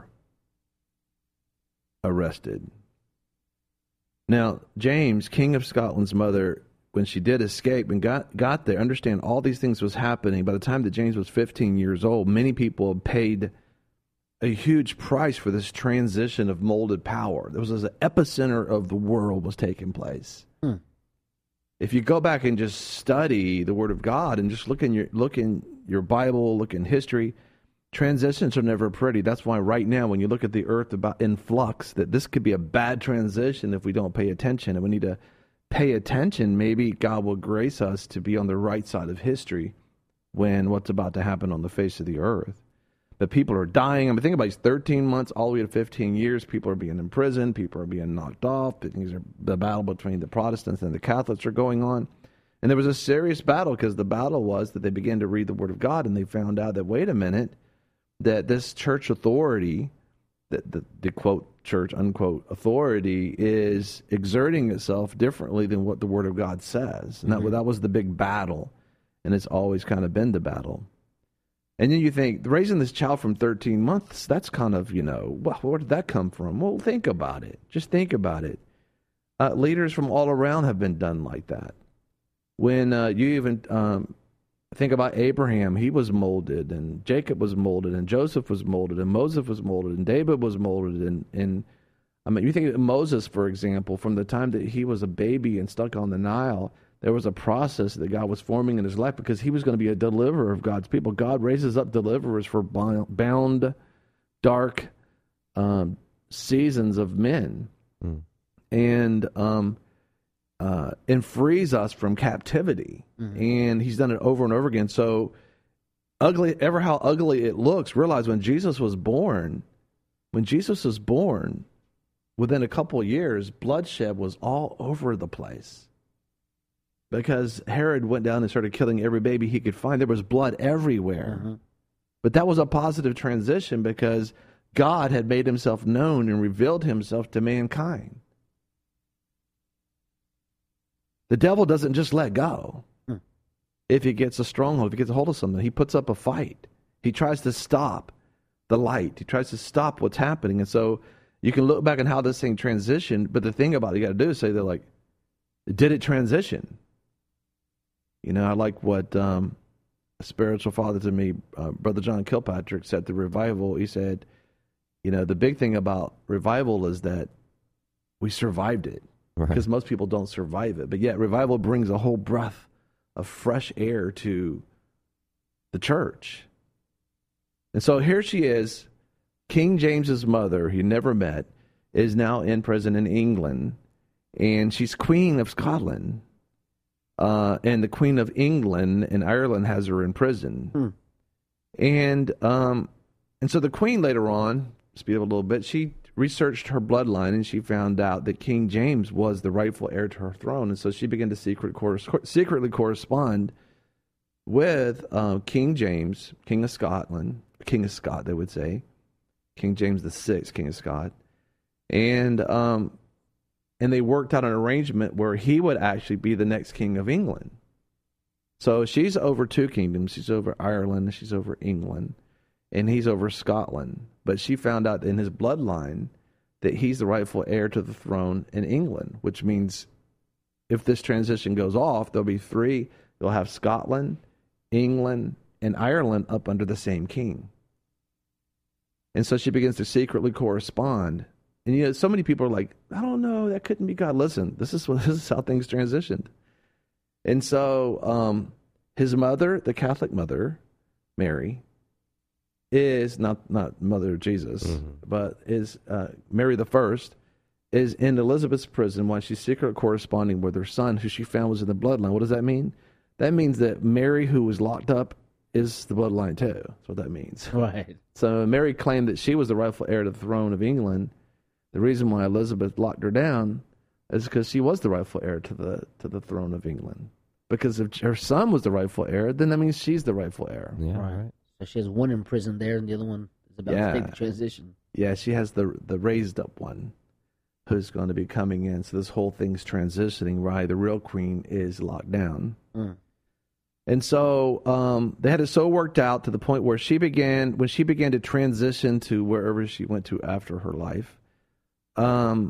arrested. Now, James, King of Scotland's mother, when she did escape and got there, understand all these things was happening. By the time that James was 15 years old, many people paid a huge price for this transition of molded power. There was an epicenter of the world was taking place. If you go back and just study the Word of God and just look in your Bible, look in history, transitions are never pretty. That's why right now, when you look at the earth about in flux, that this could be a bad transition if we don't pay attention. And we need to pay attention. Maybe God will grace us to be on the right side of history when what's about to happen on the face of the earth. But people are dying. I mean, think about it. It's 13 months all the way to 15 years. People are being imprisoned. People are being knocked off. The battle between the Protestants and the Catholics are going on. And there was a serious battle because the battle was that they began to read the Word of God and they found out that, wait a minute, that this church authority, the quote church, unquote, authority is exerting itself differently than what the Word of God says. And that was the big battle. And it's always kind of been the battle. And then you think, raising this child from 13 months, that's kind of, where did that come from? Well, think about it. Just think about it. Leaders from all around have been done like that. When you even think about Abraham, he was molded, and Jacob was molded, and Joseph was molded, and Moses was molded, and David was molded. And you think of Moses, for example, from the time that he was a baby and stuck on the Nile, there was a process that God was forming in his life because he was going to be a deliverer of God's people. God raises up deliverers for bound, dark seasons of men, and frees us from captivity. And he's done it over and over again. So how ugly it looks, realize when Jesus was born, within a couple of years, bloodshed was all over the place. Because Herod went down and started killing every baby he could find. There was blood everywhere. But that was a positive transition because God had made himself known and revealed himself to mankind. The devil doesn't just let go. If he gets a stronghold, if he gets a hold of something, he puts up a fight. He tries to stop the light. He tries to stop what's happening. And so you can look back on how this thing transitioned, but the thing about it you got to do is say, did it transition? I like what a spiritual father to me, Brother John Kilpatrick, said to revival. He said, the big thing about revival is that we survived it. Because most people don't survive it. But yet revival brings a whole breath of fresh air to the church. And so here she is, King James's mother, he never met, is now in prison in England. And she's Queen of Scotland. And the Queen of England and Ireland has her in prison. And so the Queen later on, speed up a little bit, she researched her bloodline and she found out that King James was the rightful heir to her throne. And so she began to secretly correspond with King James, King of Scott, they would say, King James VI, King of Scott. And they worked out an arrangement where he would actually be the next king of England. So she's over two kingdoms. She's over Ireland, she's over England, and he's over Scotland. But she found out in his bloodline that he's the rightful heir to the throne in England, which means if this transition goes off, there'll be three. You'll have Scotland, England, and Ireland up under the same king. And so she begins to secretly correspond. And so many people are like, I don't know, that couldn't be God. Listen, this is how things transitioned. And so his mother, the Catholic mother, Mary, is not mother of Jesus, but is Mary the First, is in Elizabeth's prison while she's secretly corresponding with her son, who she found was in the bloodline. What does that mean? That means that Mary, who was locked up, is the bloodline too. That's what that means. Right. So Mary claimed that she was the rightful heir to the throne of England. The reason why Elizabeth locked her down is because she was the rightful heir to the throne of England. Because if her son was the rightful heir, then that means she's the rightful heir. Yeah, right. So she has one in prison there, and the other one is about to take the transition. Yeah, she has the raised up one who's going to be coming in. So this whole thing's transitioning, right? The real queen is locked down. And so they had it so worked out to the point where when she began to transition to wherever she went to after her life, there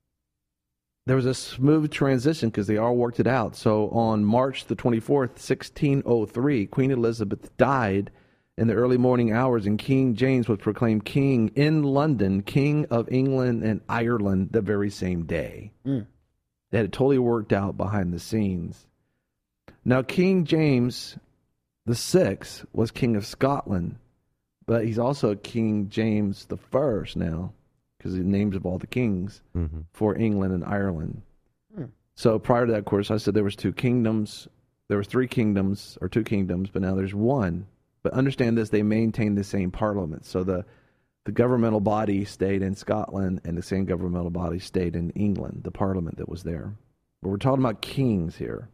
was a smooth transition because they all worked it out. So on March the 24th, 1603, Queen Elizabeth died in the early morning hours, and King James was proclaimed king in London, King of England and Ireland the very same day. They had it totally worked out behind the scenes. Now, King James VI was King of Scotland, but he's also King James the First now, because the names of all the kings for England and Ireland. So prior to that, of course, I said there was two kingdoms. There was three kingdoms, or two kingdoms, but now there's one. But understand this, they maintained the same parliament. So the governmental body stayed in Scotland, and the same governmental body stayed in England, the parliament that was there. But we're talking about kings here.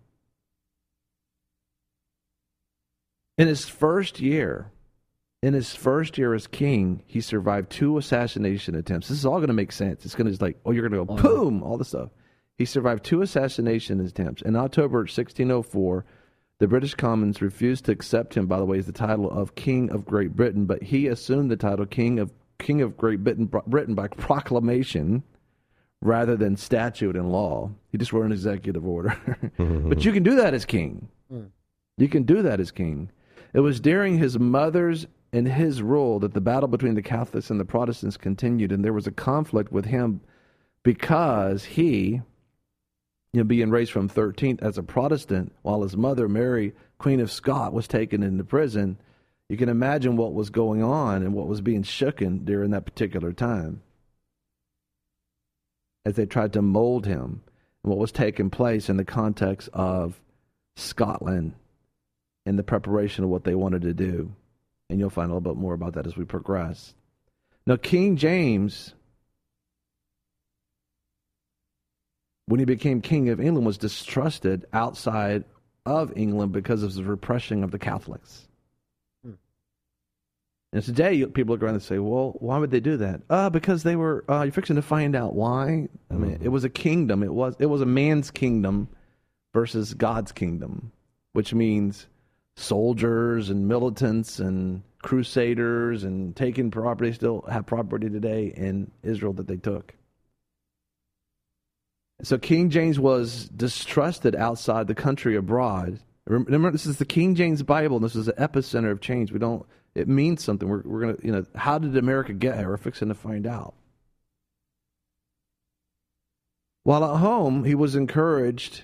In his first year as king, he survived 2 assassination attempts. This is all going to make sense. It's going to just like, you're going to go, boom, all this stuff. He survived 2 assassination attempts. In October 1604, The British Commons refused to accept him, by the way, as the title of King of Great Britain, but he assumed the title King of Great Britain by proclamation rather than statute and law. He just wrote an executive order. But you can do that as king. You can do that as king. It was during his mother's and his rule that the battle between the Catholics and the Protestants continued, and there was a conflict with him because he, being raised from 13th as a Protestant, while his mother, Mary, Queen of Scots, was taken into prison. You can imagine what was going on and what was being shooken during that particular time as they tried to mold him and what was taking place in the context of Scotland and the preparation of what they wanted to do. And you'll find a little bit more about that as we progress. Now, King James, when he became king of England, was distrusted outside of England because of the repression of the Catholics. And today, people look around and say, well, why would they do that? Because they were, you're fixing to find out why. I mean, it was a kingdom. It was a man's kingdom versus God's kingdom, which means soldiers and militants and crusaders and taking property, still have property today in Israel that they took. So King James was distrusted outside the country abroad. Remember, this is the King James Bible, and this is the epicenter of change. It means something. We're going to, how did America get here? We're fixing to find out. While at home, he was encouraged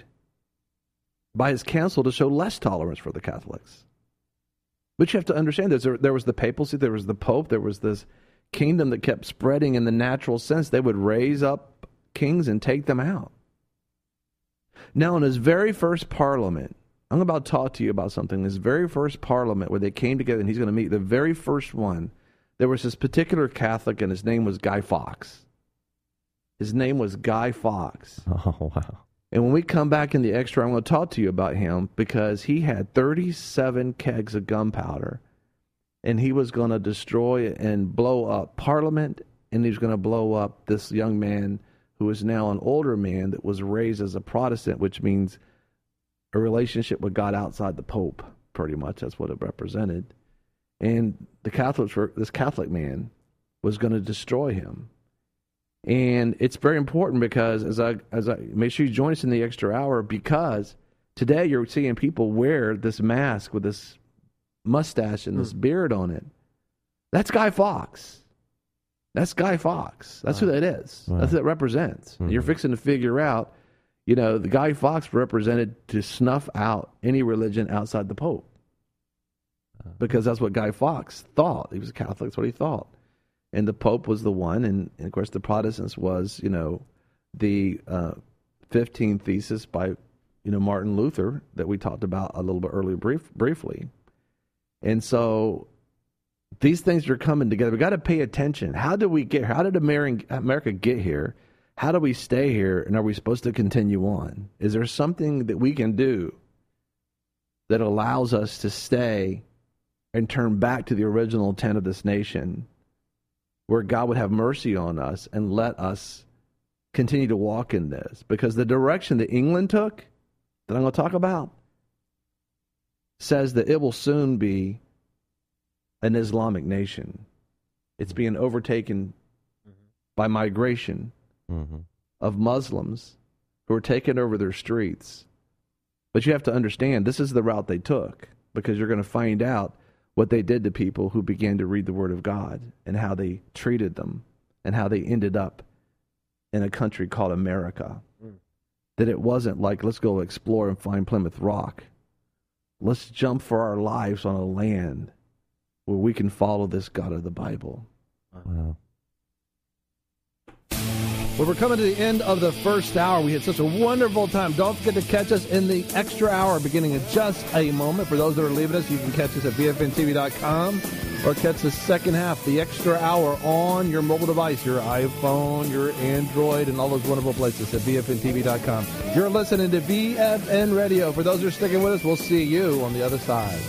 by his council to show less tolerance for the Catholics. But you have to understand, there was the papacy, there was the Pope, there was this kingdom that kept spreading in the natural sense. They would raise up kings and take them out. Now, in his very first parliament, I'm about to talk to you about something. His very first parliament where they came together and he's going to meet, the very first one, there was this particular Catholic and his name was Guy Fawkes. His name was Guy Fawkes. Oh, wow. And when we come back in the extra, I'm going to talk to you about him because he had 37 kegs of gunpowder and he was going to destroy and blow up Parliament, and he was going to blow up this young man who is now an older man that was raised as a Protestant, which means a relationship with God outside the Pope, pretty much. That's what it represented. And this Catholic man was going to destroy him. And it's very important because as I make sure you join us in the extra hour, because today you're seeing people wear this mask with this mustache and this beard on it. That's Guy Fawkes. That's Guy Fawkes. That's who that is. Wow. That's what it represents. Mm-hmm. You're fixing to figure out, the Guy Fawkes represented to snuff out any religion outside the Pope. Because that's what Guy Fawkes thought. He was a Catholic. That's what he thought. And the Pope was the one. And of course, the Protestants was, the 15th thesis by, Martin Luther that we talked about a little bit earlier briefly. And so these things are coming together. We got to pay attention. How did we get here? How did America get here? How do we stay here? And are we supposed to continue on? Is there something that we can do that allows us to stay and turn back to the original intent of this nation, where God would have mercy on us and let us continue to walk in this? Because the direction that England took, that I'm going to talk about, says that it will soon be an Islamic nation. It's being overtaken by migration of Muslims who are taking over their streets. But you have to understand, this is the route they took, because you're going to find out what they did to people who began to read the Word of God and how they treated them and how they ended up in a country called America. That it wasn't like, let's go explore and find Plymouth Rock. Let's jump for our lives on a land where we can follow this God of the Bible. Wow. Well, we're coming to the end of the first hour. We had such a wonderful time. Don't forget to catch us in the extra hour beginning in just a moment. For those that are leaving us, you can catch us at bfntv.com or catch the second half, the extra hour, on your mobile device, your iPhone, your Android, and all those wonderful places at bfntv.com. You're listening to BFN Radio. For those who are sticking with us, we'll see you on the other side.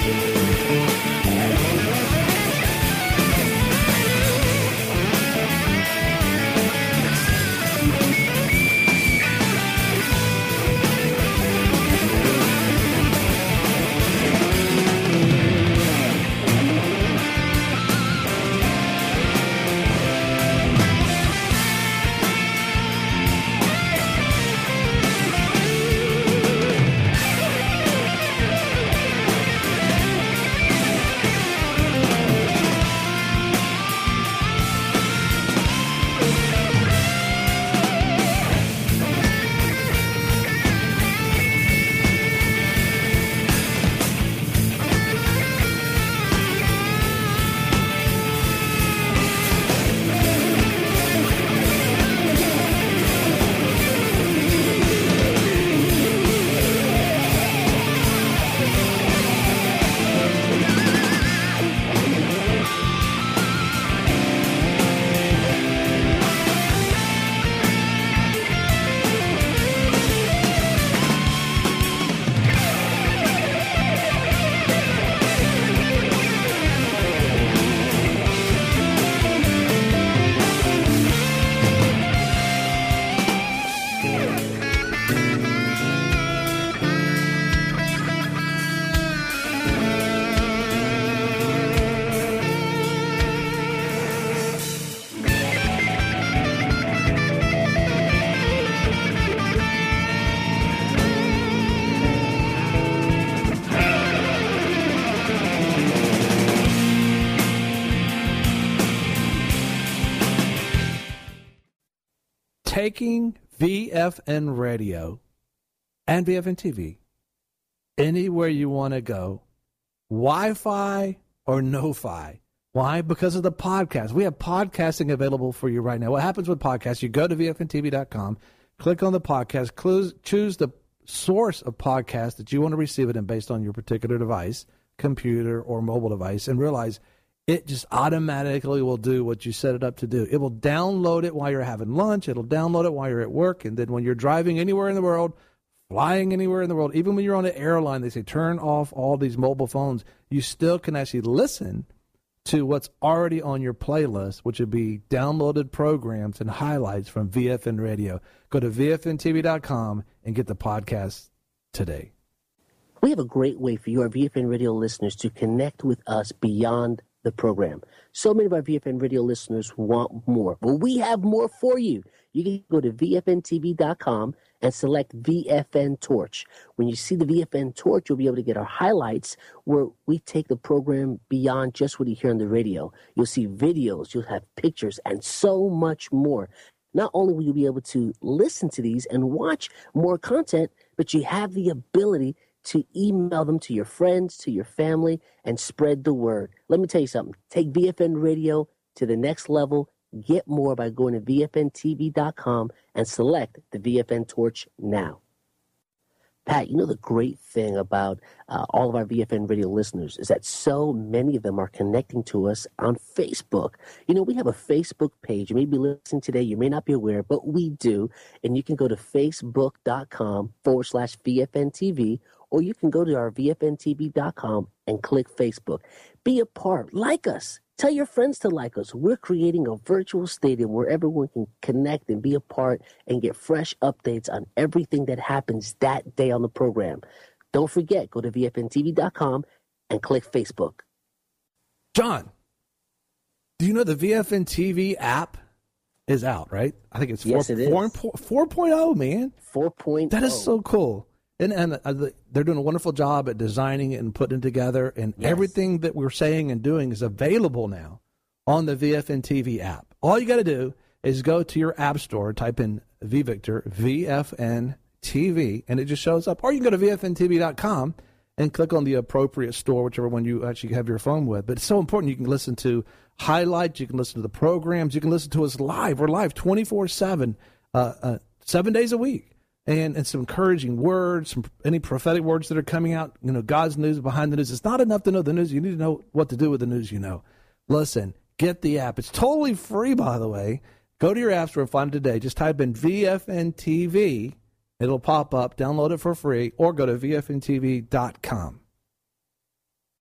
Taking VFN Radio and VFN TV anywhere you want to go, Wi-Fi or no-fi. Why? Because of the podcast. We have podcasting available for you right now. What happens with podcasts, you go to VFNTV.com, click on the podcast, choose the source of podcast that you want to receive it in based on your particular device, computer or mobile device, and realize it just automatically will do what you set it up to do. It will download it while you're having lunch. It'll download it while you're at work. And then when you're driving anywhere in the world, flying anywhere in the world, even when you're on an airline, they say turn off all these mobile phones. You still can actually listen to what's already on your playlist, which would be downloaded programs and highlights from VFN Radio. Go to VFNTV.com and get the podcast today. We have a great way for your VFN Radio listeners to connect with us beyond the program. So many of our VFN Radio listeners want more. Well, we have more for you. You can go to VFNTV.com and select VFN Torch. When you see the VFN Torch, you'll be able to get our highlights where we take the program beyond just what you hear on the radio. You'll see videos, you'll have pictures, and so much more. Not only will you be able to listen to these and watch more content, but you have the ability to email them to your friends, to your family, and spread the word. Let me tell you something. Take VFN Radio to the next level. Get more by going to VFNTV.com and select the VFN Torch now. Pat, you know the great thing about all of our VFN Radio listeners is that so many of them are connecting to us on Facebook. You know, we have a Facebook page. You may be listening today. You may not be aware, but we do. And you can go to Facebook.com/VFNTV, or you can go to our VFNTV.com and click Facebook. Be a part. Like us. Tell your friends to like us. We're creating a virtual stadium where everyone can connect and be a part and get fresh updates on everything that happens that day on the program. Don't forget, go to VFNTV.com and click Facebook. John, do you know the VFN TV app is out, right? I think it's 4.0, man. 4.0. That is so cool. And they're doing a wonderful job at designing it and putting it together. And everything that we're saying and doing is available now on the VFN TV app. All you got to do is go to your app store, type in VVictor, VFN TV, and it just shows up. Or you can go to VFNTV.com and click on the appropriate store, whichever one you actually have your phone with. But it's so important. You can listen to highlights. You can listen to the programs. You can listen to us live. We're live 24/7, 7 days a week. And some encouraging words, any prophetic words that are coming out, you know, God's news behind the news. It's not enough to know the news. You need to know what to do with the news you know. Listen, get the app. It's totally free, by the way. Go to your app store and find it today. Just type in VFN TV. It'll pop up. Download it for free, or go to VFNTV.com.